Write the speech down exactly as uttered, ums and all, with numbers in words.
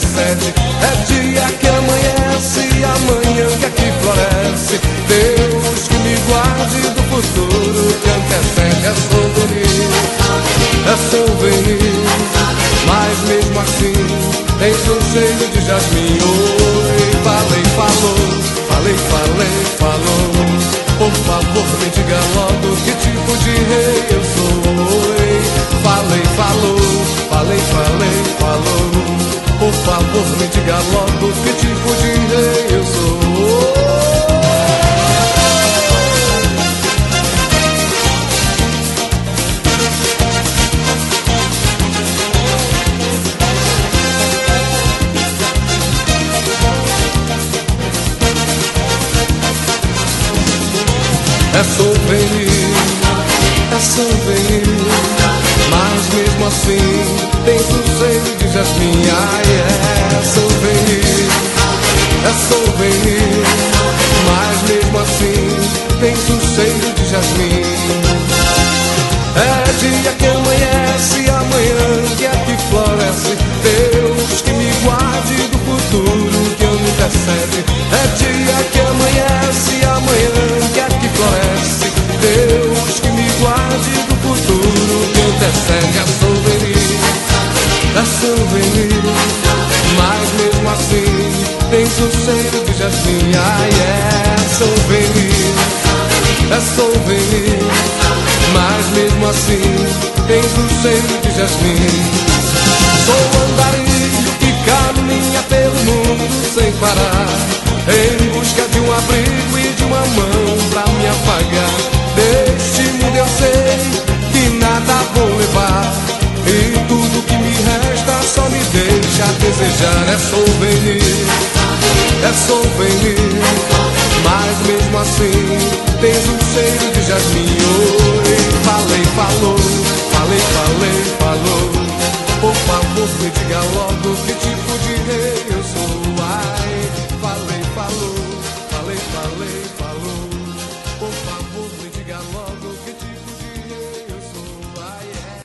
antecede. É dia que amanhece e amanhã que aqui floresce. Deus que me guarde do futuro que antecede. É souvenir, é souvenir, mas mesmo assim tem seu cheiro de jasmim. Oi, falei, falou, falei, falei, falou. Por favor, me diga logo que tipo de rei eu sou. Oi, falei, falou, falei, falei, falou. Por favor, me diga logo que tipo de rei eu sou. É souvenir, é souvenir, mas mesmo assim tem o cheiro de jasmim. Ai, é souvenir, é souvenir, mas mesmo assim tem o cheiro de jasmim. É dia que amanhece, amanhã que aqui floresce. Deus que me guarde do futuro que antecede. É dia que amanhece, amanhã que aqui floresce. Deus que me guarde do futuro que antecede. É souvenir, é souvenir, mas mesmo assim tem o cheiro de jasmim. Ai, é souvenir, é souvenir, mas mesmo assim tem o cheiro de jasmim. Sou andarilho que caminha pelo mundo sem parar, em busca de um abrigo e de uma mão pra me apagar. Deste mundo eu sei que nada vou levar, e tudo que me resta só me deixa a desejar. É souvenir, é souvenir, mas mesmo assim tens um cheiro de jasmim. Oi, falei, falou, falei, falei, falou. Por favor, me diga logo que te